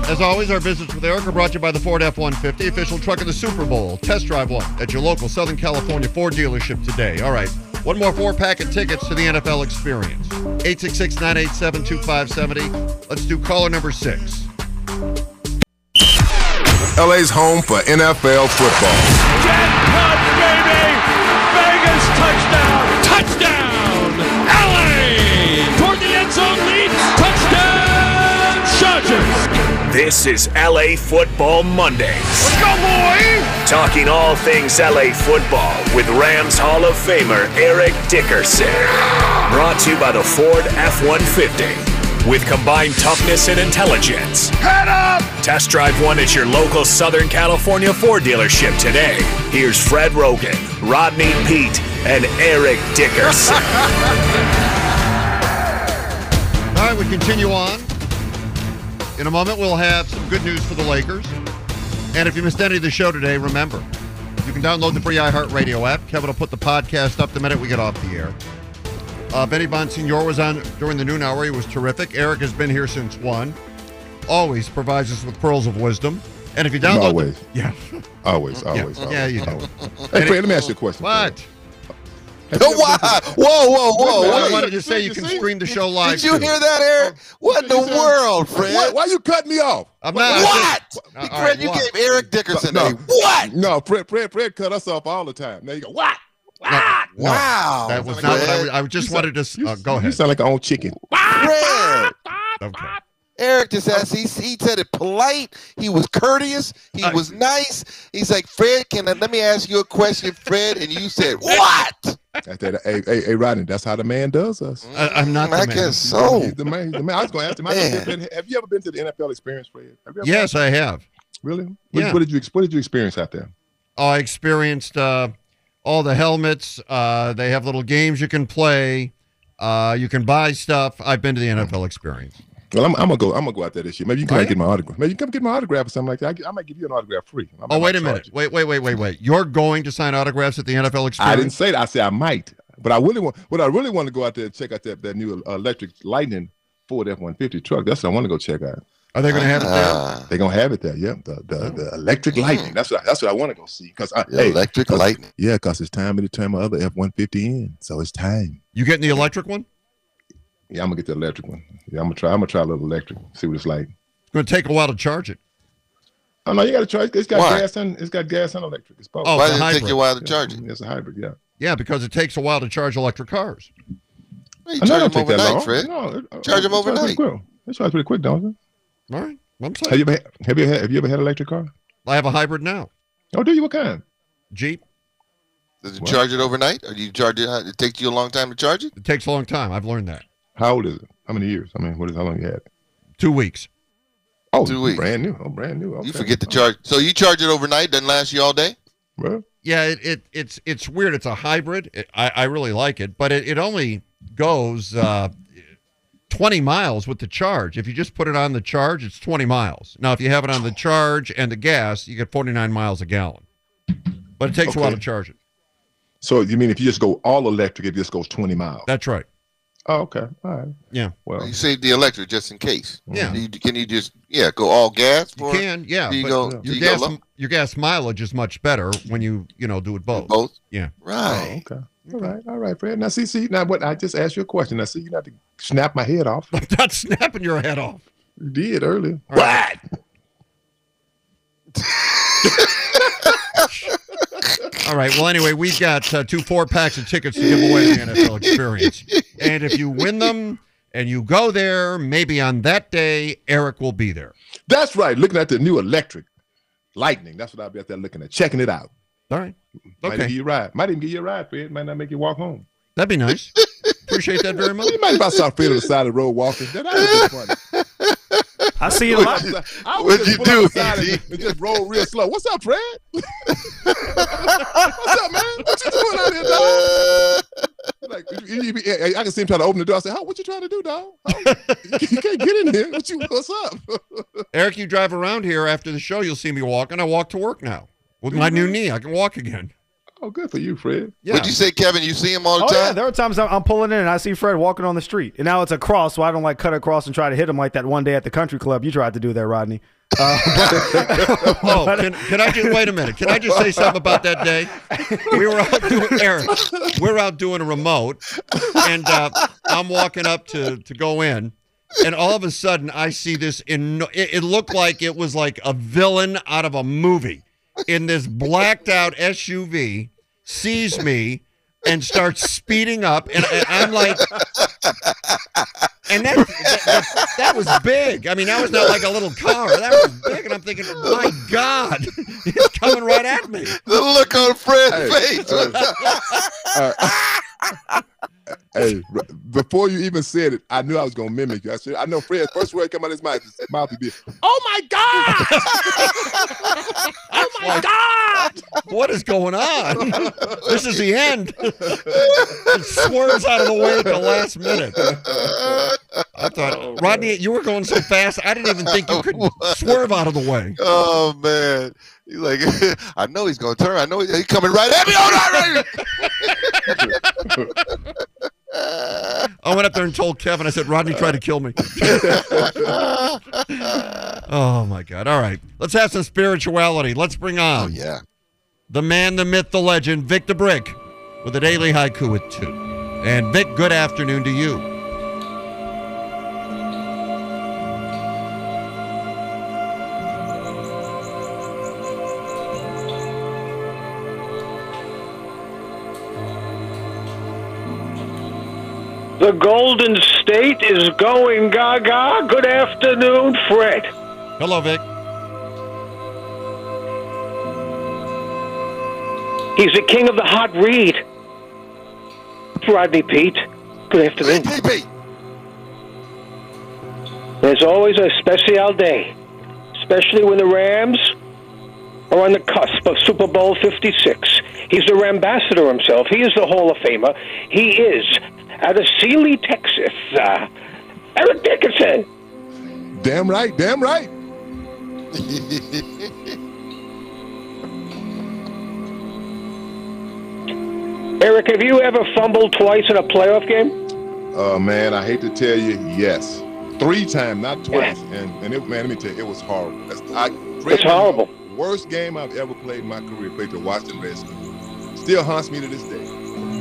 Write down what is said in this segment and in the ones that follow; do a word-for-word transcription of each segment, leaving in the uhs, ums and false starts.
As always, our visits with Eric are brought to you by the Ford F one fifty, official truck of the Super Bowl. Test drive one at your local Southern California Ford dealership today. All right, one more four-pack of tickets to the N F L experience. eight six six, nine eight seven, two five seven zero. Let's do caller number six. L A's home for N F L football. Jackpot, baby! Vegas touchdown! Touchdown! L A! Toward the end zone lead! Touchdown! Chargers! This is L A Football Mondays. Let's go, boy! Talking all things L A football with Rams Hall of Famer Eric Dickerson. Brought to you by the Ford F one fifty. With combined toughness and intelligence. Head up! Test drive one at your local Southern California Ford dealership today. Here's Fred Rogan, Rodney Peete, and Eric Dickerson. All right, we continue on. In a moment, we'll have some good news for the Lakers. And if you missed any of the show today, remember, you can download the free iHeartRadio app. Kevin will put the podcast up the minute we get off the air. Uh, Benny Bonsignor was on during the noon hour. He was terrific. Eric has been here since one. Always provides us with pearls of wisdom. And if you download... Always. The, yeah. Always, always. Yeah, always, yeah you do. always. Hey, Fred, let me ask you a question. What? Whoa, whoa, whoa, whoa. I Wait. wanted to say you can stream the show live. Did you too. hear that, Eric? What in the world, Fred? Why, why you cut me off? I'm not. What? Just, uh, Fred, all right, you what? gave Eric Dickerson No, a what? No, Fred, Fred, Fred cut us off all the time. Now you go, what? No, no, Wow. that was Fred. not what I, was- I just You wanted to... You, Uh, go you ahead. sound like an old chicken. Fred. Okay. Eric just asked, he, he said it polite. He was courteous. He Uh, was nice. He's like, Fred, can I, let me ask you a question, Fred? And you said, what? That's that, hey, hey, hey, Rodney, that's how the man does us. I, I'm not the I man. guess so. He's the man. He's the man. I was going to ask him. Have you, ever been, have you ever been to the N F L experience, Fred? Have you ever Yes, I have. Really? What, Yeah. what did you What did you experience out there? Oh, I experienced uh, all the helmets. Uh, they have little games you can play. Uh, you can buy stuff. I've been to the N F L experience. Well, I'm, I'm gonna go. I'm gonna go out there this year. Maybe you can Are come you? get my autograph. Maybe you can come get my autograph or something like that. I, I might give you an autograph free. I might Oh, wait a charge minute. you. Wait, wait, wait, wait, wait. You're going to sign autographs at the N F L experience? I didn't say that. I said I might, but I really want. What I really want to go out there and check out that, that new uh, electric Lightning Ford F one fifty truck. That's what I want to go check out. Are they going to have it there? Ah, They're gonna have it there. Yeah, the the, the electric Lightning. That's what I, that's what I want to go see. Cause I, the hey, electric 'cause- lightning. Yeah, cause it's time to turn my other F one fifty in. So it's time. You getting the electric one? Yeah, I'm gonna get the electric one. Yeah, I'm gonna try. I'm gonna try a little electric. See what it's like. It's going to take a while to charge it. Oh no, you got to try. It's got Why? gas and it's got gas and electric. It's both. Oh, Why it's a did it take hybrid. you a while to Yeah, charge it? It's a hybrid. Yeah. Yeah, because it takes a while to charge electric cars. Well, you I know charge it don't them take that overnight, long. Fred. No, it- uh, Charge them it charges pretty overnight. quick. It charges pretty quick, don't it? All right. I'm Have sorry. you ever had, have you ever had, have you ever had an electric car? I have a hybrid now. Oh, do you? What kind? Jeep. Does it What? charge it overnight? Or do you charge it? It takes you a long time to charge it? It takes a long time. I've learned that. How old is it? How many years? I mean, what is how long you had? it? Two weeks. Oh, Two it's weeks. brand new. Oh, brand new. Okay. You forget to charge. So you charge it overnight, doesn't last you all day? Well, Yeah, it, it it's it's weird. It's a hybrid. It, I, I really like it, but it, it only goes uh, twenty miles with the charge. If you just put it on the charge, it's twenty miles. Now, if you have it on the charge and the gas, you get forty-nine miles a gallon. But it takes a while Okay. to charge it. so you mean if you just go all electric, it just goes twenty miles? That's right. Oh, okay. All right. Yeah. Well, You save the electric just in case. Yeah. You, can you just, yeah, go all gas You for can, yeah. do you but go, your do you gas go low? your gas mileage is much better when you, you know, do it both. both? Yeah. oh, Right. okay. All right. All right, Fred. Now, see, see, now what? I just asked you a question. Now, see, you not to snap my head off. I'm not snapping your head off. You did earlier. All right. All right. Well, anyway, we've got uh, two four packs of tickets to give away to the N F L experience. And if you win them and you go there, maybe on that day, Eric will be there. That's right. Looking at the new electric Lightning. That's what I'll be out there looking at, checking it out. All right. Might even Okay. give you a ride. Might even give you a ride, Fred. Might not make you walk home. That'd be nice. Appreciate that very much. You might about saw Fred on the side of the road walking. That would be funny. I see a lot. I would What'd just you pull do, up beside him Andy? and just roll real slow. What's up, Fred? What's up, man? What you doing out here, dog? Like, you- you be- I can see him trying to open the door. I say, "How? What you trying to do, dog? How- You can't get in here. What you? What's up?" Eric, you drive around here after the show, you'll see me walking. I walk to work now. With my new knee, I can walk again. Oh, good for you, Fred. Yeah. What'd you say, Kevin? You see him all the Oh, time? yeah, there are times I'm I'm pulling in and I see Fred walking on the street. And now it's a cross, so I don't like cut across and try to hit him like that one day at the country club. You tried to do that, Rodney. Uh, Oh, can, can I just wait a minute? Can I just say something about that day? We were out doing Eric. We were out doing a remote, and uh, I'm walking up to to go in, and all of a sudden I see this. In it, it looked like it was like a villain out of a movie. In this blacked out S U V, sees me and starts speeding up, and, and I'm like. And that, that, that that was big. I mean, that was not like a little car. That was big. And I'm thinking, my God, he's coming right at me. The look on Fred's Hey, face. uh, uh, hey, r- before you even said it, I knew I was gonna mimic you. I said, I know Fred's first word come out of his mouth, his mouth would be, "Oh my God! Oh, my God. What is going on? This is the end. It swerves out of the way at the last minute. I thought, Rodney, you were going so fast, I didn't even think you could swerve out of the way. Oh man, he's like, I know he's gonna turn. I know he's coming right at me. Oh, no, right. I went up there and told Kevin, I said, Rodney tried to kill me. Oh, my God. All right. Let's have some spirituality. Let's bring on Oh yeah. the man, the myth, the legend, Vic the Brick, with a daily haiku at two. And Vic, good afternoon to you. The Golden State is going gaga. Good afternoon, Fred. Hello, Vic. He's the king of the hot read. Rodney Pete. Good afternoon. Hey, Pete. There's always a special day, especially when the Rams are on the cusp of Super Bowl fifty-six. He's the Rambassador himself. He is the Hall of Famer. He is out of Sealy, Texas. Uh, Eric Dickerson. Damn right, damn right. Eric, have you ever fumbled twice in a playoff game? Oh man, I hate to tell you, yes, three times, not twice. And and it, man, let me tell you, it was horrible. That's, I, It's horrible. Worst game I've ever played in my career. Played the Washington Redskins. Still haunts me to this day.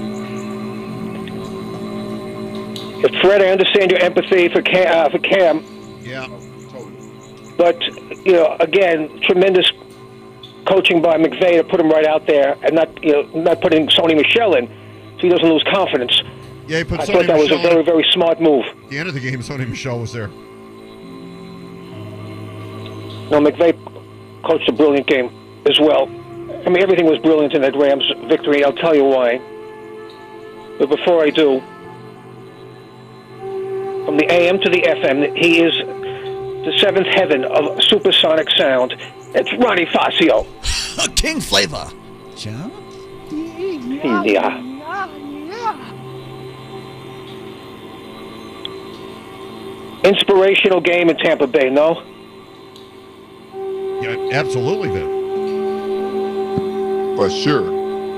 Fred, I understand your empathy for Cam, uh, for Cam, Yeah. Totally. but you know, again, tremendous coaching by McVay to put him right out there and not, you know, not putting Sony Michel in, so he doesn't lose confidence. Yeah, he put I Sony thought that was a Michel very, in. very smart move. At the end of the game, Sony Michel was there. No, McVay coached a brilliant game as well. I mean, everything was brilliant in that Rams victory. I'll tell you why. But before I do, from the A M to the F M, he is the seventh heaven of supersonic sound. It's Ronnie Fascio. King Flavor. Yeah. Inspirational game in Tampa Bay, no? Yeah, absolutely, Vic. For sure.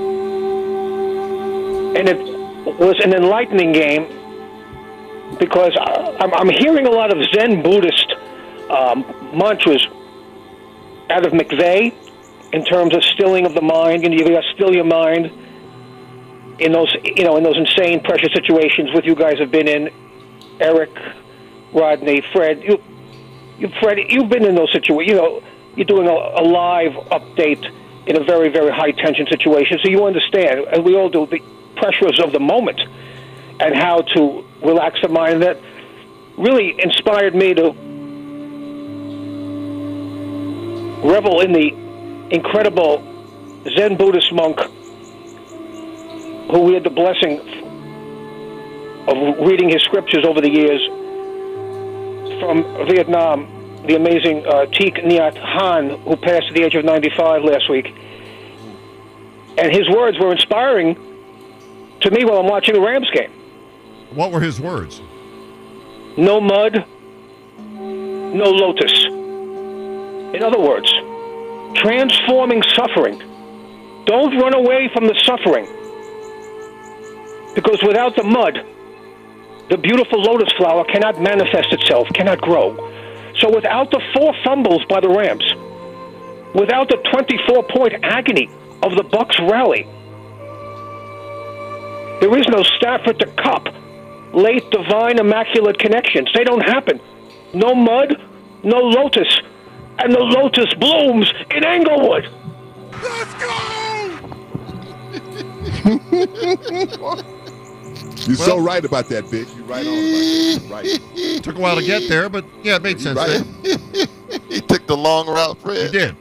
And it was an enlightening game because I'm, I'm hearing a lot of Zen Buddhist um, mantras out of McVay in terms of stilling of the mind. And you got to still your mind in those, you know, in those insane pressure situations with you guys have been in. Eric, Rodney, Fred, you, you, Fred, you've been in those situations. You know, you're doing a, a live update in a very, very high tension situation, so you understand, as we all do, the pressures of the moment and how to relax the mind. That really inspired me to revel in the incredible Zen Buddhist monk who we had the blessing of reading his scriptures over the years from Vietnam, the amazing uh, Thich Nhat Hanh, who passed at the age of ninety-five last week. And his words were inspiring to me while I'm watching the Rams game. What were his words? No mud, no lotus. In other words, transforming suffering Don't run away from the suffering. Because without the mud, the beautiful lotus flower cannot manifest itself, cannot grow. So without the four fumbles by the Rams, without the twenty-four point agony of the Bucs rally, there is no Stafford to Cup, late divine immaculate connections. They don't happen. No mud, no lotus, and the lotus blooms in Englewood. Let's go! You're Well- so right about that, Big. You're right on about that. Right. Took a while to get there, but yeah, it made sense. Right. Dave. He took the long route, You Fred. did.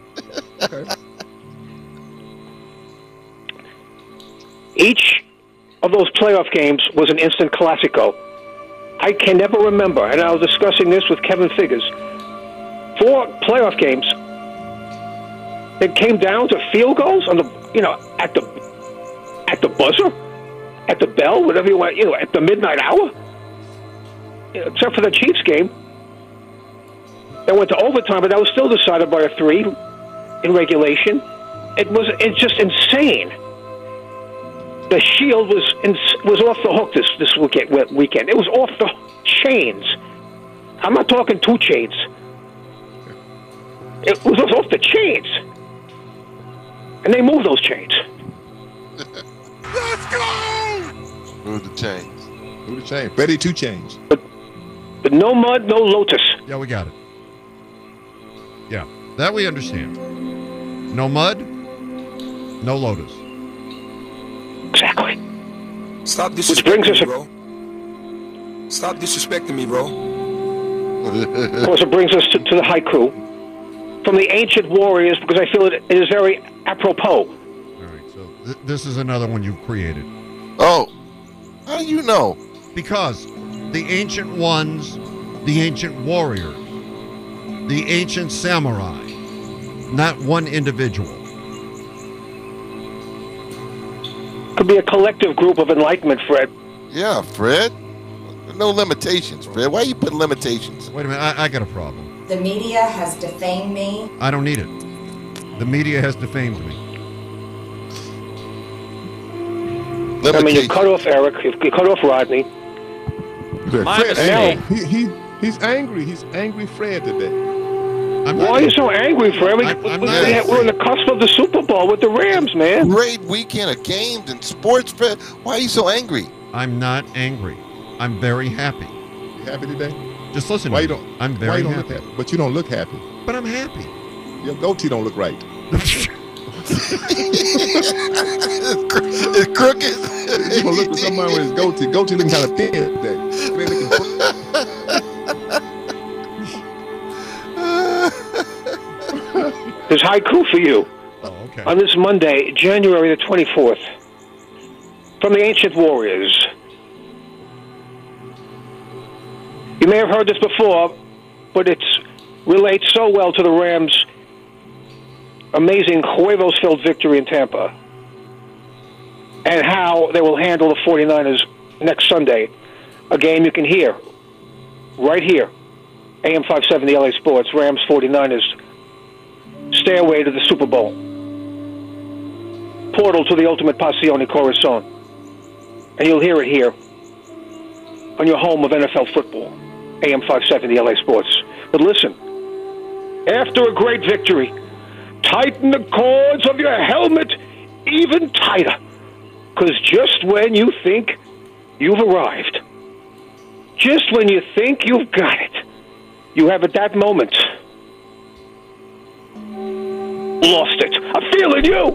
Each of those playoff games was an instant classico. I can never remember, and I was discussing this with Kevin Figures, four playoff games that came down to field goals on the, you know, at the at the buzzer, at the bell, whatever you want, you know, at the midnight hour. You know, except for the Chiefs game, that went to overtime, but that was still decided by a three in regulation. It was it's just insane. The Shield was in, was off the hook this this weekend. Weekend it was off the chains. I'm not talking two chains. It was off the chains, and they moved those chains. Let's go! Move the chains. Who to change? Betty to change. But but no mud, no lotus. Yeah, we got it. Yeah, that we understand. No mud, no lotus. Exactly. Stop Which disrespecting brings me, us a- bro. Stop disrespecting me, bro. Of course, it brings us to, to the haiku from the ancient warriors, because I feel it, it is very apropos. All right, so th- this is another one you've created. Oh, how do you know? Because the ancient ones, the ancient warriors, the ancient samurai, not one individual. Could be a collective group of enlightenment, Fred. Yeah, Fred. No limitations, Fred. Why you put limitations? Wait a minute, I, I got a problem. The media has defamed me. I don't need it. The media has defamed me. I mean, you Limitations. cut off Eric, you you cut off Rodney. Fred, My Fred mistake. angry. He, he, he's angry. He's angry Fred today. I'm Why are you so angry, Fred? We, I'm- I'm we, not we, angry. we're on the cusp of the Super Bowl with the Rams, man. Great weekend of games and sports, Fred. Why are you so angry? I'm not angry. I'm very happy. You happy today? Just listen Why to you me. don't? I'm why very you don't happy. look happy? But you don't look happy. But I'm happy. Your goatee don't look right. It's crooked. You gonna look for somebody with his goatee. Goatee looking kind of thin today. It ain't looking There's haiku for you Oh, okay. on this Monday, January the twenty-fourth, from the ancient warriors. You may have heard this before, but it relates so well to the Rams' amazing huevos-filled victory in Tampa and how they will handle the 49ers next Sunday, a game you can hear right here, A M five seventy L A Sports, Rams 49ers, stairway to the Super Bowl, portal to the ultimate Passione Corazon. And you'll hear it here on your home of N F L football, A M five seventy L A Sports. But listen, after a great victory, tighten the cords of your helmet even tighter, because just when you think you've arrived, just when you think you've got it, you have at that moment lost it. I'm feeling you.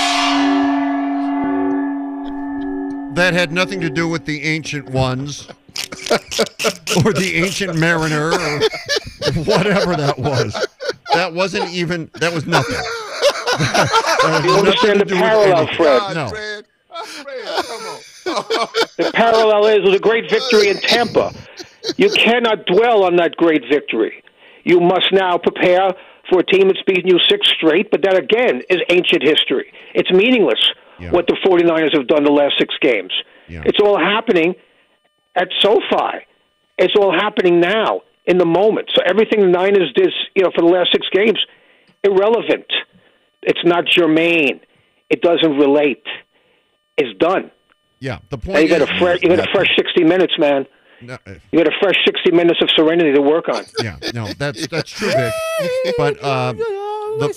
That had nothing to do with the ancient ones or the ancient mariner or whatever that was. That wasn't even, that was nothing. That You had understand nothing to the do with parallel, anything. Fred? No. Fred. Fred, come on. The parallel is with a great victory in Tampa. You cannot dwell on that great victory. You must now prepare for a team that's beaten you six straight, but that, again, is ancient history. It's meaningless Yeah. what the 49ers have done the last six games. Yeah. It's all happening at SoFi. It's all happening now, in the moment. So everything the Niners did, you know, for the last six games, irrelevant. It's not germane. it doesn't relate. It's done. Yeah, the Now point you got is, a fresh, you got a fresh sixty minutes, man. no, uh, You got a fresh sixty minutes of serenity to work on. yeah, no, that's that's true, Vic. But uh, the,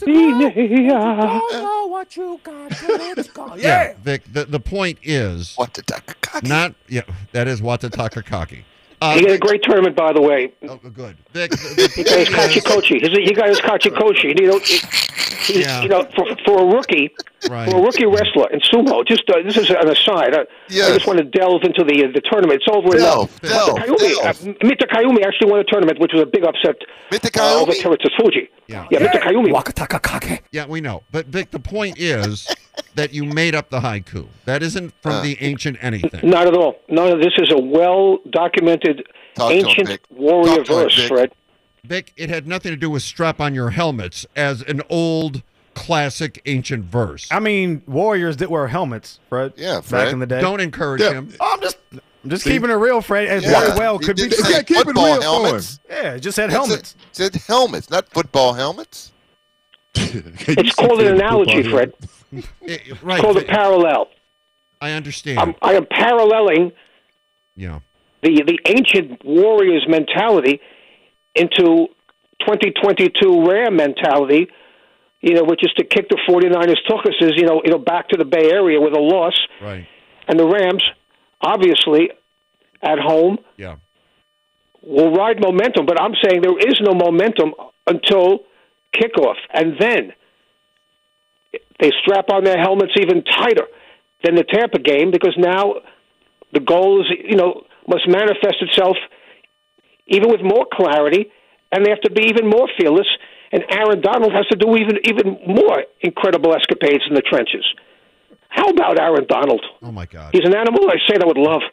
what you got. yeah, Vic. The, the point is What the Takakaki? not. Yeah, that is Watatakakaki. Uh, He had a great tournament, by the way. oh, good, Vic. The, the He got his point is- Kachikochi. His- He got his Kachikochi. You know, he, he, Yeah. you know, for for a rookie, Right. for a rookie wrestler in sumo. Just uh, this is an aside. I, Yes. I just want to delve into the uh, the tournament. It's over Delve, now. delve, Kayumi, uh, delve. Mita Kayumi actually won a tournament, which was a big upset Mita uh, over Kayumi? Teretsu Fuji. Yeah. yeah, Mita Kayumi. Wakatakakake. Yeah, we know. But Vic, the point is that you made up the haiku. That isn't from Uh. the ancient anything. Not at all. No, this is a well documented Talk to him, ancient Vic. warrior Talk to him, verse, Vic. Fred. Vic, it had nothing to do with strap on your helmets as an old classic ancient verse. I mean, warriors did wear helmets, Fred. Yeah, Back Fred. in the day. Don't encourage Yeah. him. Oh, I'm just, I'm just keeping it real, Fred. As Yeah. very well He could be. didn't true. say Yeah, keep it football real for helmets. Yeah, it just had It's a- helmets. Said helmets, not football helmets. It's called an analogy, Fred. Eh, right. It's called a Vic, parallel. I understand. I'm, I am paralleling yeah. the the ancient warriors mentality into twenty twenty-two Ram mentality, you know, which is to kick the 49ers tuchuses, you know, you know, back to the Bay Area with a loss, Right. and the Rams, obviously, at home, Yeah. will ride momentum. But I'm saying there is no momentum until kickoff, and then they strap on their helmets even tighter than the Tampa game, because now the goal is, you know, must manifest itself even with more clarity, and they have to be even more fearless. And Aaron Donald has to do even even more incredible escapades in the trenches. How about Aaron Donald? Oh my God. He's an animal. I say that with love.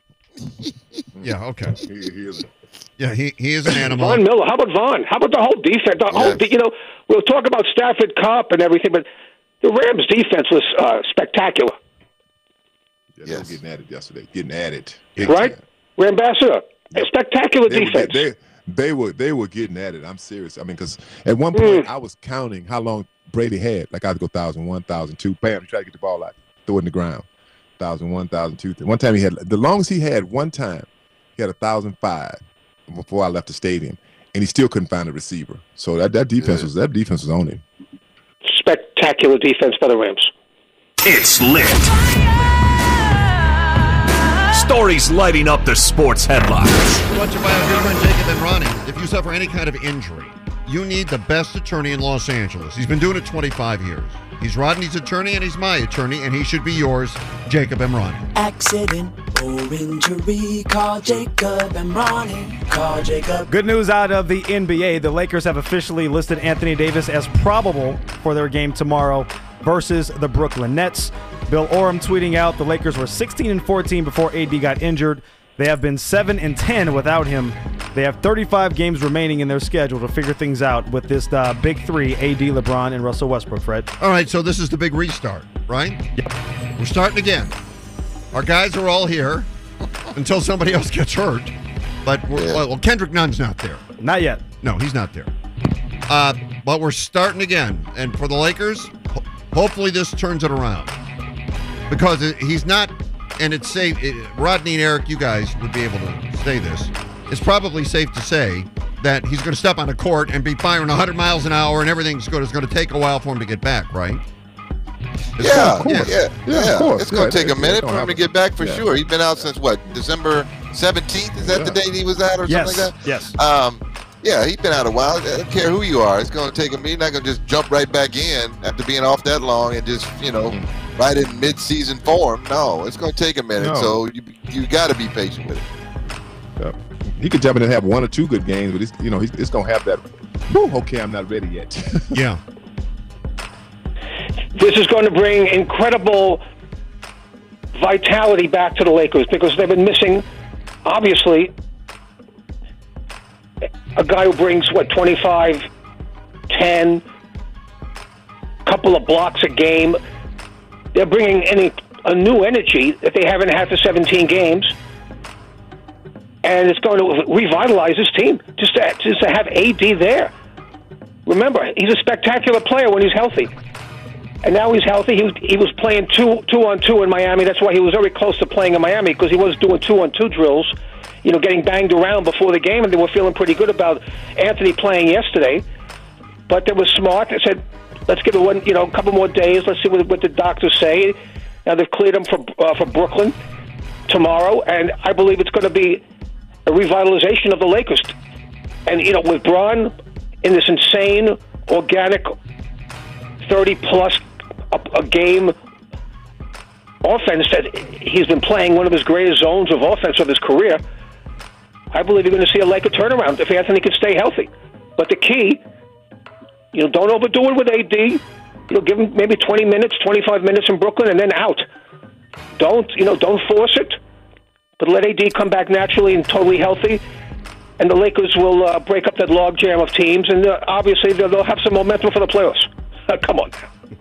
Yeah. Okay. He, he is. Yeah. He he is an animal. Von Miller. How about Von? How about the whole defense? The whole, Yes. you know, we'll talk about Stafford Cup and everything, but the Rams' defense was uh, spectacular, Yeah, they were Yes. getting at it yesterday. Getting at it. Big right? time. Rambassador, a spectacular They were, defense. they, they were they were getting at it. I'm serious. I mean, because at one point I was counting how long Brady had. Like I had to go thousand one, thousand two. Bam, try to get the ball out, throw it in the ground. Thousand one, thousand two. One time he had the longest he had. One time he had a thousand five before I left the stadium, and he still couldn't find a receiver. So that, that defense Yeah. was that defense was on him. Spectacular defense by the Rams. It's lit. Stories lighting up the sports headlines. Brought to you by our good friend Jacob and Ronnie. If you suffer any kind of injury, you need the best attorney in Los Angeles. He's been doing it twenty-five years. He's Rodney's attorney and he's my attorney, and he should be yours, Jacob and Ronnie. Accident or injury, call Jacob and Ronnie. Call Jacob. Good news out of the N B A. The Lakers have officially listed Anthony Davis as probable for their game tomorrow versus the Brooklyn Nets. Bill Oram tweeting out the Lakers were sixteen and fourteen before A D got injured. They have been seven and ten without him. They have thirty-five games remaining in their schedule to figure things out with this uh, big three, A D, LeBron, and Russell Westbrook, Fred. All right, so this is the big restart, right? Yep. We're starting again. Our guys are all here until somebody else gets hurt. But we're, Yeah. well, Kendrick Nunn's not there. Not yet. No, he's not there. Uh, but we're starting again. And for the Lakers, ho- hopefully this turns it around. Because it, he's not, and it's safe, it, Rodney and Eric, you guys would be able to say this. It's probably safe to say that he's going to step on a court and be firing one hundred miles an hour and everything's good. It's going to take a while for him to get back, right? It's Yeah, gonna- yeah, yeah, Yeah, of course. It's going to Yeah, take a they- minute they for don't him to have get a- back for yeah. sure. He's been out since what, December seventeenth? Is that the Yeah. date he was out or Yes. something like that? Yes. Um, yeah, he's been out a while. I don't care who you are. It's going to take him. He's not going to just jump right back in after being off that long and just, you know, right in mid-season form. No, it's going to take a minute. No. So you you got to be patient with it. Yeah. He could jump in and have one or two good games, but he's, you know, he's, it's gonna have that. Whew, okay, I'm not ready yet. Yeah. This is going to bring incredible vitality back to the Lakers because they've been missing, obviously, a guy who brings, what, twenty-five, ten, couple of blocks a game. They're bringing any, a new energy that they haven't had for seventeen games. And it's going to revitalize this team just to, just to have A D there. Remember, he's a spectacular player when he's healthy. and now he's healthy. He was, he was playing two two on two in Miami. That's why he was very close to playing in Miami, because he was doing two on two drills, you know, getting banged around before the game, and they were feeling pretty good about Anthony playing yesterday. But they were smart. They said, let's give it one, you know, a couple more days. Let's see what, what the doctors say. Now they've cleared him for uh, for Brooklyn tomorrow, and I believe it's going to be a revitalization of the Lakers. And, you know, with Bron in this insane, organic, thirty-plus a, a game offense that he's been playing, one of his greatest zones of offense of his career, I believe you're going to see a Laker turnaround if Anthony can stay healthy. But the key, you know, don't overdo it with A D. You know, give him maybe twenty minutes, twenty-five minutes in Brooklyn, and then out. Don't, you know, don't force it, but let A D come back naturally and totally healthy, and the Lakers will uh, break up that logjam of teams, and uh, obviously they'll, they'll have some momentum for the playoffs. Come on.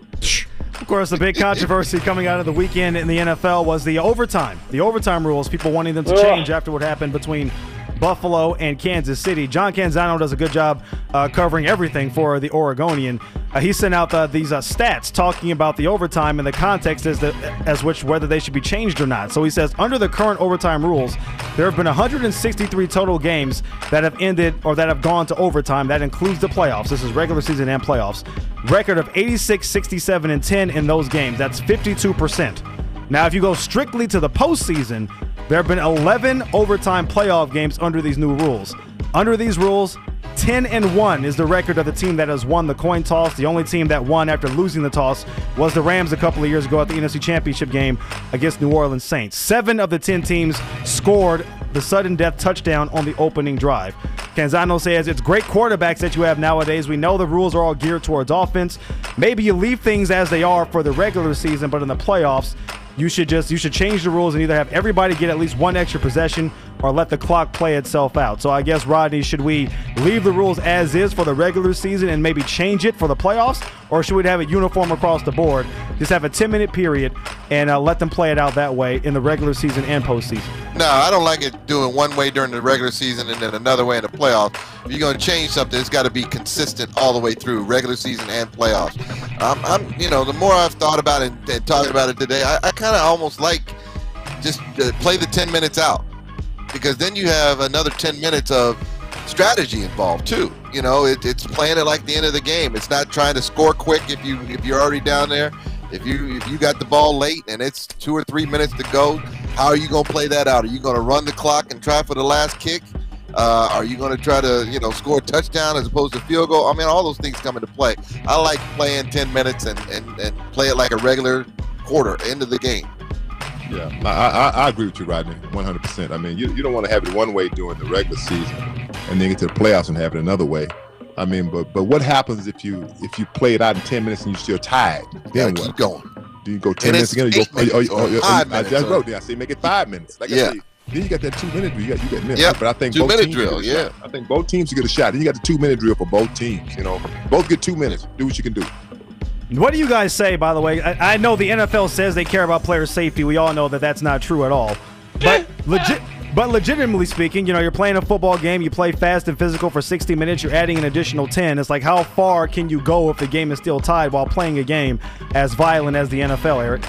Of course, the big controversy coming out of the weekend in the N F L was the overtime. The overtime rules, people wanting them to change after what happened between Buffalo and Kansas City. John Canzano does a good job uh, covering everything for the Oregonian. Uh, he sent out the, these uh, stats talking about the overtime and the context as, the, as which whether they should be changed or not. So he says, under the current overtime rules, there have been one hundred sixty-three total games that have ended or that have gone to overtime. That includes the playoffs. This is regular season and playoffs. Record of eighty-six, sixty-seven, and ten in those games. That's fifty-two percent. Now, if you go strictly to the postseason, there have been eleven overtime playoff games under these new rules. Under these rules, ten and one is the record of the team that has won the coin toss. The only team that won after losing the toss was the Rams a couple of years ago at the N F C Championship game against New Orleans Saints. Seven of the ten teams scored the sudden death touchdown on the opening drive. Canzano says it's great quarterbacks that you have nowadays. We know the rules are all geared towards offense. Maybe you leave things as they are for the regular season, but in the playoffs, you should just you should change the rules and either have everybody get at least one extra possession or let the clock play itself out. So I guess, Rodney, should we leave the rules as is for the regular season and maybe change it for the playoffs, or should we have it uniform across the board? Just have a ten-minute period and uh, let them play it out that way in the regular season and postseason. No, I don't like it doing one way during the regular season and then another way in the playoffs. If you're going to change something, it's got to be consistent all the way through, regular season and playoffs. Um, I'm, you know, the more I've thought about it and, and talking about it today, I, I kind of almost like just uh, play the ten minutes out, because then you have another ten minutes of strategy involved too. You know, it, it's playing it like the end of the game. It's not trying to score quick if you if you're already down there. If you if you got the ball late and it's two or three minutes to go, how are you going to play that out? Are you going to run the clock and try for the last kick? Uh, are you going to try to, you know, score a touchdown as opposed to field goal? I mean, all those things come into play. I like playing ten minutes and, and, and play it like a regular quarter, end of the game. Yeah, I, I, I agree with you, Rodney, one hundred percent. I mean, you, you don't want to have it one way during the regular season and then get to the playoffs and have it another way. I mean, but but what happens if you if you play it out in ten minutes and you're still tied? Then what? Keep going. Do you go ten And minutes again? Or you go, eight or, or, minutes or, or or, five I minutes just or- wrote there. I say make it five minutes. Like Yeah. I say, then you got that two minute drill. You got you got minutes. Yeah, But I think two both minute teams drill, get a yeah. shot. I think both teams get a shot. Then you got the two minute drill for both teams. You know, both get two minutes. Do what you can do. What do you guys say, by the way? I, I know the N F L says they care about player safety. We all know that that's not true at all. But legit, but legitimately speaking, you know, you're playing a football game. You play fast and physical for sixty minutes. You're adding an additional ten. It's like, how far can you go if the game is still tied while playing a game as violent as the N F L, Eric?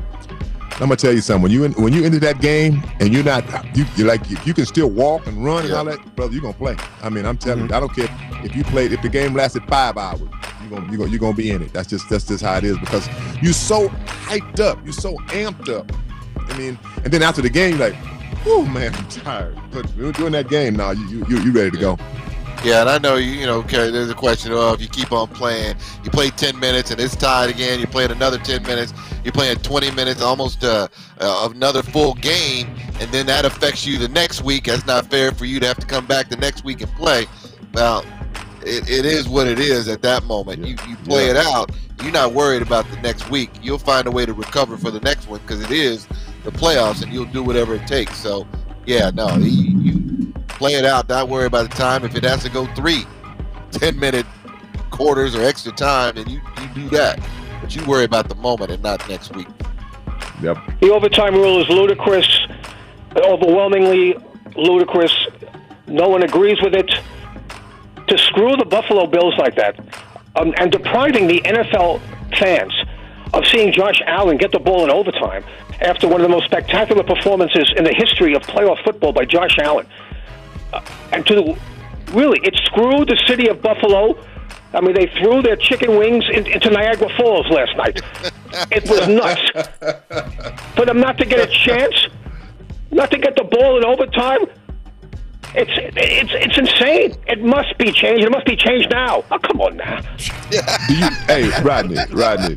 I'm gonna tell you something. When you in, when you into that game and you're not, you you're like you, you can still walk and run and Yeah. all that, brother. You're gonna play. I mean, I'm telling Mhm. you, I don't care if you played. If the game lasted five hours, you're gonna you're gonna you're gonna be in it. That's just that's just how it is, because you're so hyped up, you're so amped up. I mean, and then after the game, you're like, oh man, I'm tired. But during that game, now you you you ready to go. Yeah, and I know you, you know, Kerry, there's a question of, if you keep on playing, you play ten minutes and it's tied again, you play another ten minutes, you're playing twenty minutes, almost uh, uh, of another full game, and then that affects you the next week. That's not fair for you to have to come back the next week and play. Well, it, it is what it is at that moment. You, you play Yeah. it out, you're not worried about the next week. You'll find a way to recover for the next one, because it is the playoffs, and you'll do whatever it takes. So, yeah, no, you, you play it out, not worry about the time. If it has to go three ten-minute quarters or extra time, then you, you do that. But you worry about the moment and not next week. Yep. The overtime rule is ludicrous, overwhelmingly ludicrous. No one agrees with it. To screw the Buffalo Bills like that, um, and depriving the N F L fans of seeing Josh Allen get the ball in overtime after one of the most spectacular performances in the history of playoff football by Josh Allen. Uh, and to the, really, it screwed the city of Buffalo. I mean, they threw their chicken wings in, into Niagara Falls last night. It was nuts. For them not to get a chance, not to get the ball in overtime, it's it's it's insane. It must be changed. It must be changed now. Oh, come on now. Do you, hey, Rodney, Rodney,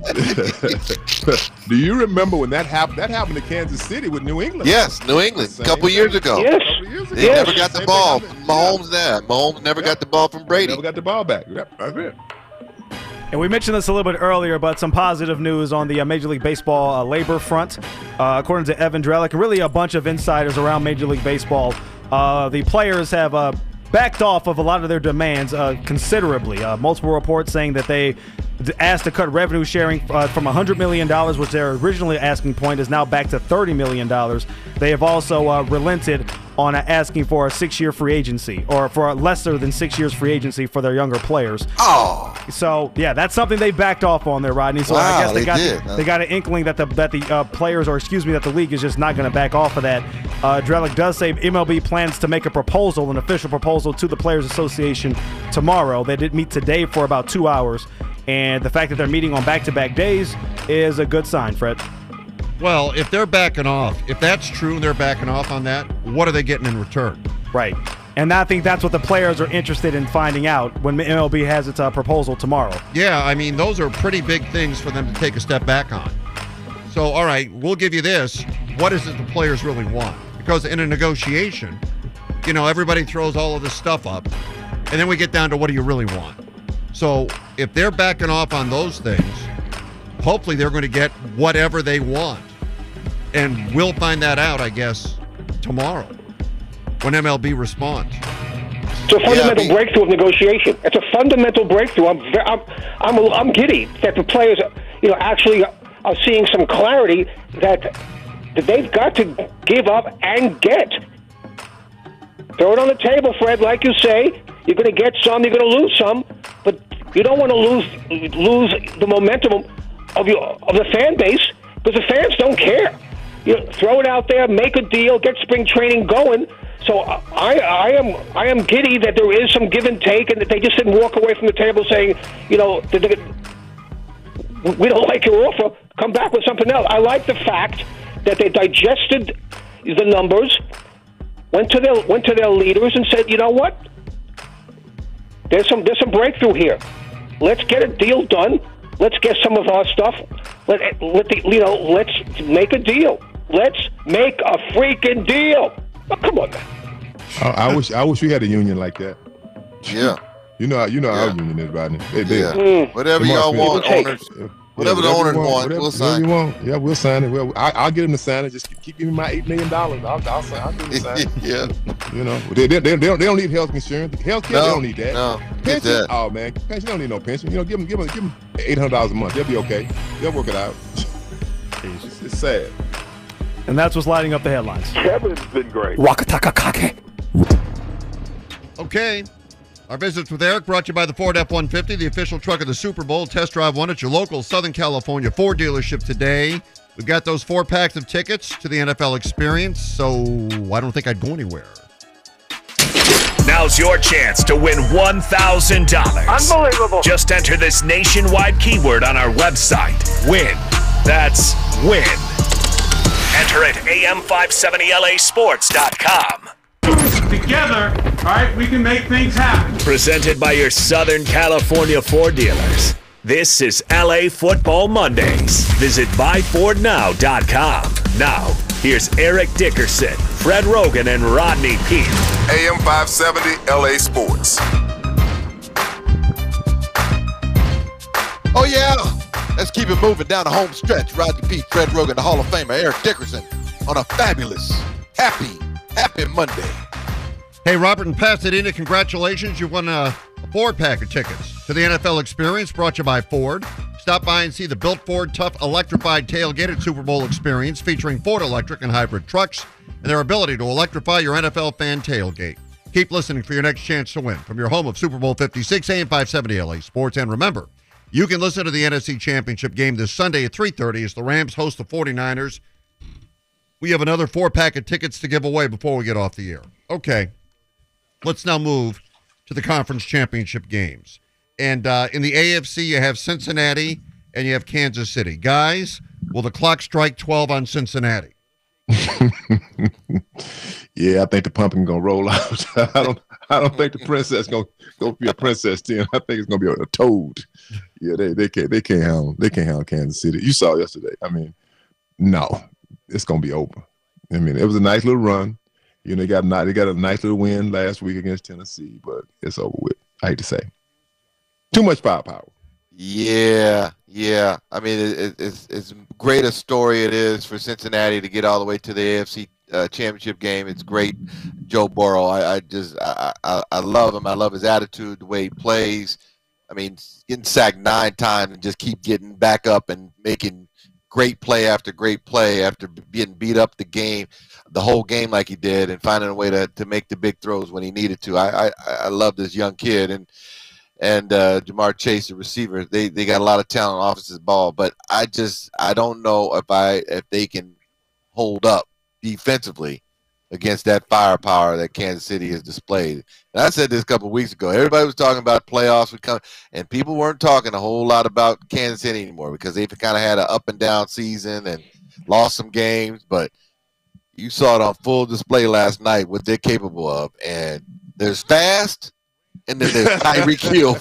do you remember when that happened? That happened to Kansas City with New England. Yes, New England, a couple Same years thing. ago. Yes. Couple years ago. They Yes. never got the Same ball. thing happened. Mahomes there. Mahomes never Yep. got the ball from Brady. Never got the ball back. Yep, that's it. And we mentioned this a little bit earlier, but some positive news on the uh, Major League Baseball uh, labor front. Uh, according to Evan Drellick, and really a bunch of insiders around Major League Baseball, uh, the players have uh, backed off of a lot of their demands uh, considerably. Uh, multiple reports saying that they asked to cut revenue sharing uh, from one hundred million dollars, which their originally asking point is now back to thirty million dollars. They have also uh, relented on uh, asking for a six-year free agency, or for a lesser than six years free agency for their younger players. Oh. So yeah, that's something they backed off on there, Rodney. So Wow, I guess they, they got did, the, huh? they got an inkling that the that the uh, players, or excuse me, that the league is just not going to back off of that. Uh, Drellick does say M L B plans to make a proposal, an official proposal to the Players Association tomorrow. They did meet today for about two hours, and the fact that they're meeting on back-to-back days is a good sign, Fred. Well, if they're backing off, if that's true and they're backing off on that, what are they getting in return? Right. And I think that's what the players are interested in finding out when M L B has its uh, proposal tomorrow. Yeah, I mean, those are pretty big things for them to take a step back on. So, all right, we'll give you this. What is it the players really want? Because in a negotiation, you know, everybody throws all of this stuff up, and then we get down to what do you really want? So if they're backing off on those things, hopefully they're going to get whatever they want. And we'll find that out, I guess, tomorrow when M L B responds. It's a fundamental I mean- breakthrough of negotiation. It's a fundamental breakthrough. I'm, ve- I'm, I'm, I'm giddy that the players, you know, actually are seeing some clarity that, that they've got to give up and get. Throw it on the table, Fred. Like you say, you're going to get some, you're going to lose some, but you don't want to lose lose the momentum of your of the fan base, because the fans don't care. You know, throw it out there, make a deal, get spring training going. So I, I am, I am giddy that there is some give and take, and that they just didn't walk away from the table saying, you know, that they, we don't like your offer. Come back with something else. I like the fact that they digested the numbers, went to their went to their leaders, and said, you know what? There's some there's some breakthrough here. Let's get a deal done. Let's get some of our stuff. Let let the you know. Let's make a deal. Let's make a freaking deal. Oh, come on, man. I, I wish I wish we had a union like that. Yeah. You know, you know how Yeah. our union is, Rodney. They, they, Yeah. Mm. Whatever Come on, y'all Smith. want, Take. owners. Yeah, Whatever the you owners want, whatever, we'll whatever sign. you want. Yeah, we'll sign it. Well, I, I'll get them to sign it. Just keep, keep giving me my eight million dollars. I'll, I'll sign. I'll give them to sign it. Yeah. You know, they, they, they, they, don't, they don't need health insurance. Health care, No, they don't need that. no, get pension, that. oh man, pension, they don't need no pension. You know, give them, give them, give them eight hundred dollars a month. They'll be okay. They'll work it out. It's, it's sad. And that's what's lighting up the headlines. Kevin's been great. Rakatakakake. Okay. Our visits with Eric brought to you by the Ford F one fifty, the official truck of the Super Bowl. Test drive one at your local Southern California Ford dealership today. We've got those four packs of tickets to the N F L experience, so I don't think I'd go anywhere. Now's your chance to win one thousand dollars. Unbelievable. Just enter this nationwide keyword on our website. Win. That's win. Enter at A M five seventy L A sports dot com. Together, all right, we can make things happen. Presented by your Southern California Ford dealers. This is L A Football Mondays. Visit buy ford now dot com. Now, here's Eric Dickerson, Fred Rogan, and Rodney Peete. A M five seventy L A Sports. Oh, yeah. Let's keep it moving down the home stretch. Rodney Peete, Fred Rogan, the Hall of Famer, Eric Dickerson, on a fabulous, happy, happy Monday. Hey, Robert in Pasadena, congratulations. You won a Ford pack of tickets to the N F L experience brought to you by Ford. Stop by and see the Built Ford Tough electrified tailgated Super Bowl experience featuring Ford electric and hybrid trucks and their ability to electrify your N F L fan tailgate. Keep listening for your next chance to win from your home of Super Bowl fifty-six, A M five seventy L A Sports. And remember, You can listen to the N F C Championship game this Sunday at three thirty as the Rams host the forty-niners. We have another four-pack of tickets to give away before we get off the air. Okay, let's now move to the conference championship games. And uh, in the A F C, you have Cincinnati and you have Kansas City. Guys, will the clock strike twelve on Cincinnati? Yeah, I think the pumpkin gonna roll out. I don't. I don't think the princess gonna go be a princess then. I think it's gonna be a, a toad. Yeah, they they can't they can't handle they can't handle Kansas City. You saw yesterday. I mean, no, it's gonna be over. I mean, it was a nice little run. You know, they got a, they got a nice little win last week against Tennessee, but it's over with. I hate to say, too much firepower. Yeah, yeah. I mean, it, it, it's it's great a story it is for Cincinnati to get all the way to the A F C uh, Championship game. It's great, Joe Burrow. I, I just I, I I love him. I love his attitude, the way he plays. I mean, getting sacked nine times and just keep getting back up and making great play after great play after getting beat up the game, the whole game like he did, and finding a way to to make the big throws when he needed to. I I, I love this young kid and. And uh, Jamar Chase, the receiver, they, they got a lot of talent on offensive ball, but I just I don't know if I if they can hold up defensively against that firepower that Kansas City has displayed. And I said this a couple of weeks ago. Everybody was talking about playoffs would come, and people weren't talking a whole lot about Kansas City anymore because they've kind of had an up and down season and lost some games. But you saw it on full display last night what they're capable of, and there's fast. And then there's Tyreek Hill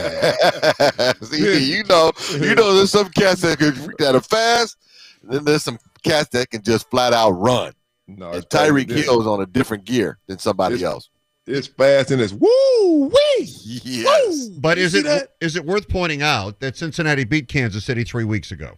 fast. See, you know, you know, there's some cats that, can, that are fast. And then there's some cats that can just flat out run. No, and Tyreek Hill is on a different gear than somebody it's, else. It's fast and it's woo wee. Yes, woo. But is it that? is it worth pointing out that Cincinnati beat Kansas City three weeks ago?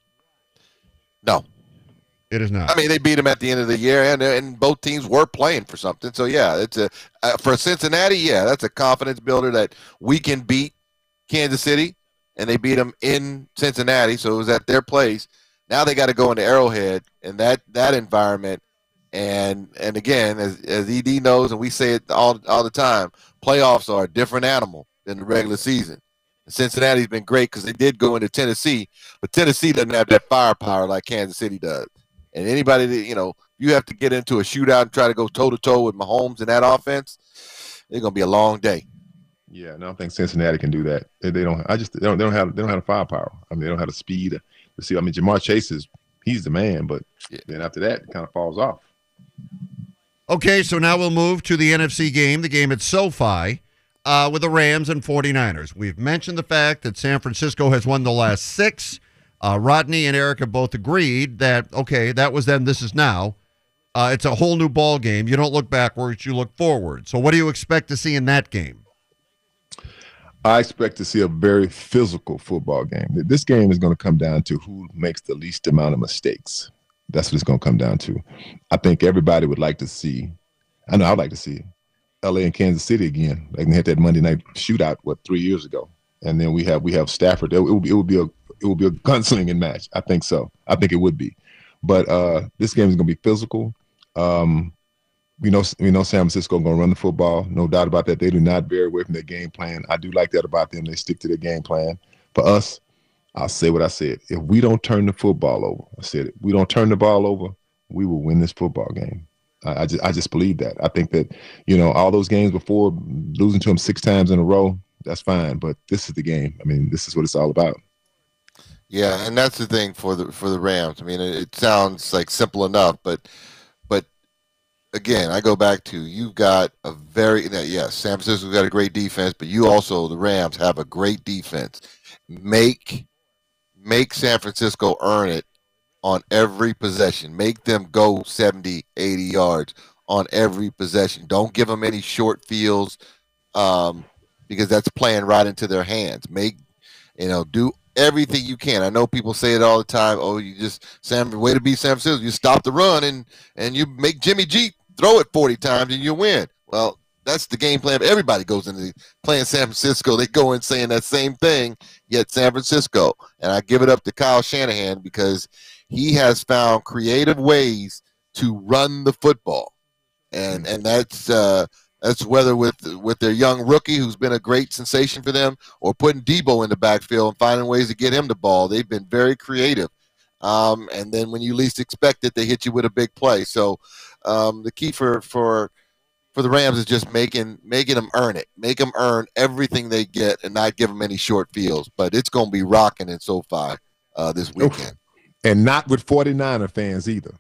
No. It is not. I mean, they beat them at the end of the year, and and both teams were playing for something. So yeah, it's a uh, for Cincinnati. Yeah, that's a confidence builder that we can beat Kansas City, and they beat them in Cincinnati, so it was at their place. Now they got to go into Arrowhead and that that environment, and and again, as as E D knows, and we say it all all the time, playoffs are a different animal than the regular season. Cincinnati's been great because they did go into Tennessee, but Tennessee doesn't have that firepower like Kansas City does. And anybody that, you know, you have to get into a shootout and try to go toe-to-toe with Mahomes in that offense, it's going to be a long day. Yeah, no, I don't think Cincinnati can do that. They, they don't. I just they don't. They don't have. They don't have the firepower. I mean, they don't have the speed to see. I mean, Jamar Chase is he's the man, but yeah. Then after that, it kind of falls off. Okay, so now we'll move to the N F C game, the game at SoFi, uh, with the Rams and forty-niners. We've mentioned the fact that San Francisco has won the last six. Uh, Rodney and Eric have both agreed that, okay, that was then, this is now. Uh, it's a whole new ball game. You don't look backwards, you look forward. So what do you expect to see in that game? I expect to see a very physical football game. This game is going to come down to who makes the least amount of mistakes. That's what it's going to come down to. I think everybody would like to see, I know I'd like to see L A and Kansas City again. Like they had that Monday night shootout, what, three years ago. And then we have we have Stafford. It would be, it would be a It will be a gunslinging match. I think so. I think it would be. But uh, this game is going to be physical. Um, we know we know San Francisco going to run the football. No doubt about that. They do not veer away from their game plan. I do like that about them. They stick to their game plan. For us, I'll say what I said. If we don't turn the football over, I said it. We don't turn the ball over, we will win this football game. I, I just I just believe that. I think that, you know, all those games before, losing to them six times in a row, that's fine. But this is the game. I mean, this is what it's all about. Yeah, and that's the thing for the for the Rams. I mean, it, it sounds like simple enough, but but again, I go back to you've got a very yes, San Francisco's got a great defense, but you also the Rams have a great defense. Make make San Francisco earn it on every possession. Make them go seventy, eighty yards on every possession. Don't give them any short fields um, because that's playing right into their hands. Make you know do. everything you can. I know people say it all the time. Oh, you just Sam, way to beat San Francisco. You stop the run and and you make Jimmy G throw it forty times and you win. Well, that's the game plan. Everybody goes into playing San Francisco. They go in saying that same thing. Yet San Francisco, and I give it up to Kyle Shanahan because he has found creative ways to run the football, and and that's uh, That's whether with with their young rookie who's been a great sensation for them, or putting Debo in the backfield and finding ways to get him the ball. They've been very creative. Um, and then when you least expect it, they hit you with a big play. So um, the key for for for the Rams is just making making them earn it, make them earn everything they get, and not give them any short fields. But it's going to be rocking in SoFi uh, this weekend, and not with forty-niner fans either.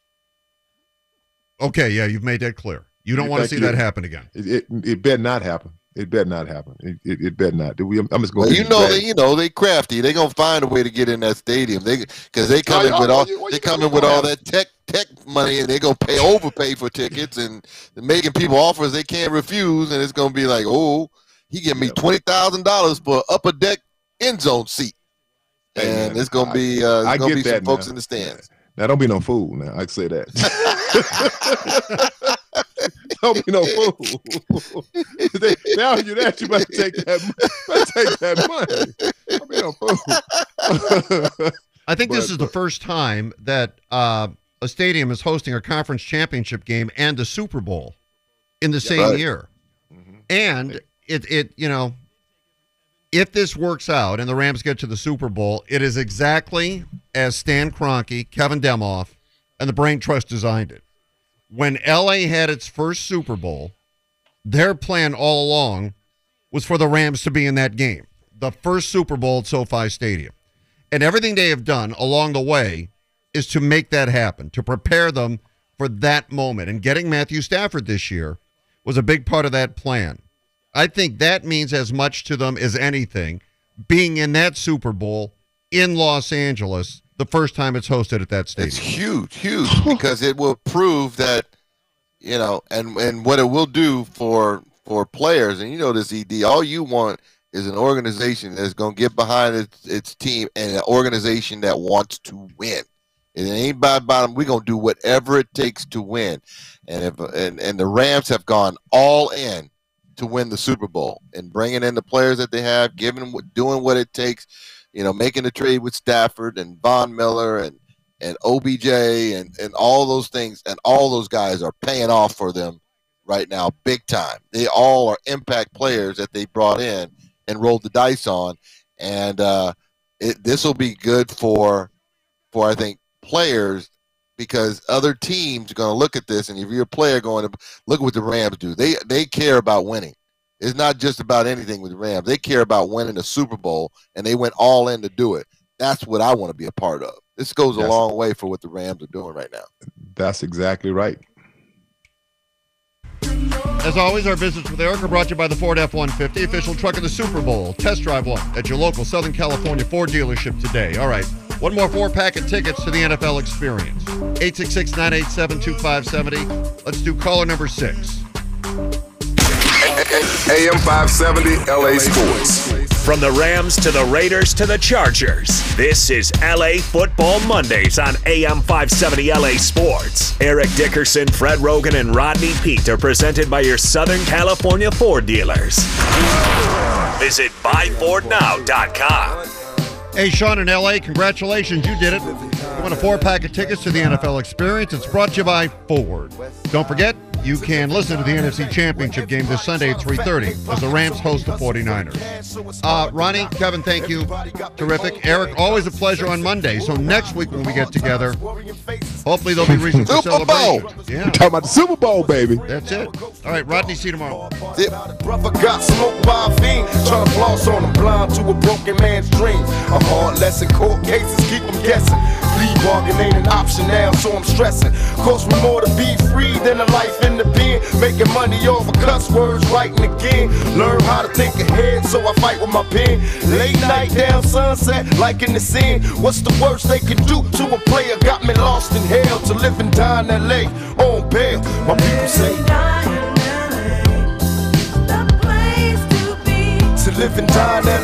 Okay, yeah, you've made that clear. You don't You want to think see you- that happen again. It, it, it better not happen. It better not happen. It, it, it better not. We, I'm just going. Well, you know, they, you know, they crafty. They gonna find a way to get in that stadium. They because they come in Oh, with oh, all you- what they you come think in with gonna all happen? that tech tech money, and they gonna pay overpay for tickets and making people offers they can't refuse. And it's gonna be like, oh, he give me twenty thousand dollars for upper deck end zone seat, Hey, and man, it's gonna I- be uh, I it's gonna get be some that folks now. in the stands. Now, don't be no fool. Now, I can say that. Don't be no fool. they, they argue that you better take that. Better take that money. Don't be no fool. I think this But- is the first time that uh, a stadium is hosting a conference championship game and a Super Bowl in the same right. year. And it, it, you know, if this works out and the Rams get to the Super Bowl, it is exactly as Stan Kroenke, Kevin Demoff, and the Brain Trust designed it. When L A had its first Super Bowl, their plan all along was for the Rams to be in that game, the first Super Bowl at SoFi Stadium. And everything they have done along the way is to make that happen, to prepare them for that moment. And getting Matthew Stafford this year was a big part of that plan. I think that means as much to them as anything, being in that Super Bowl in Los Angeles the first time it's hosted at that stadium. It's huge, huge, because it will prove that, you know, and and what it will do for for players, and you know this, E D, all you want is an organization that's going to get behind its, its team, and an organization that wants to win. It ain't about bottom. We're going to do whatever it takes to win. And if and, and the Rams have gone all in to win the Super Bowl, and bringing in the players that they have, giving doing what it takes, you know, making the trade with Stafford and Von Miller and and O B J and and all those things, and all those guys are paying off for them right now, big time. They all are impact players that they brought in and rolled the dice on, and uh, it, this will be good for for I think players, because other teams are going to look at this, and if you're a player going to look at what the Rams do, they they care about winning. It's not just about anything with the Rams. They care about winning the Super Bowl, and they went all in to do it. That's what I want to be a part of. This goes a Yes. long way for what the Rams are doing right now. That's exactly right. As always, our visits with Eric are brought to you by the Ford F one fifty, official truck of the Super Bowl. Test drive one at your local Southern California Ford dealership today. All right, one more four-pack of tickets to the N F L experience. eight six six, nine eight seven, two five seven zero. Let's do caller number six. A M five seventy L A Sports. From the Rams to the Raiders to the Chargers, this is L A Football Mondays on A M five seventy L A Sports. Eric Dickerson, Fred Rogan, and Rodney Peete are presented by your Southern California Ford dealers. Visit buy ford now dot com. Hey, Sean in L A, congratulations, you did it. You won a four-pack of tickets to the N F L experience. It's brought to you by Ford. Don't forget, you can listen to the N F C Championship game this Sunday at three thirty as the Rams host the forty-niners. Uh, Ronnie, Kevin, thank you. Terrific. Eric, always a pleasure on Monday. So next week when we get together, hopefully there'll be reason for Super Bowl. celebration. Yeah, Talking about the Super Bowl, baby. that's it. All right, Rodney, see you tomorrow. Brother got smoked by a fiend, trying to floss on him, blind to a broken man's dreams. A hard lesson, court cases keep him guessing. Plea bargain ain't an option now, so I'm stressing. Cost me more to be free than a life in the pen. Making money over cuss words, writing again. Learn how to take a head, so I fight with my pen. Late night down sunset, like in the scene. What's the worst they can do to a player? Got me lost in hell to live and die in L A on bail. My people say to live and die in L A.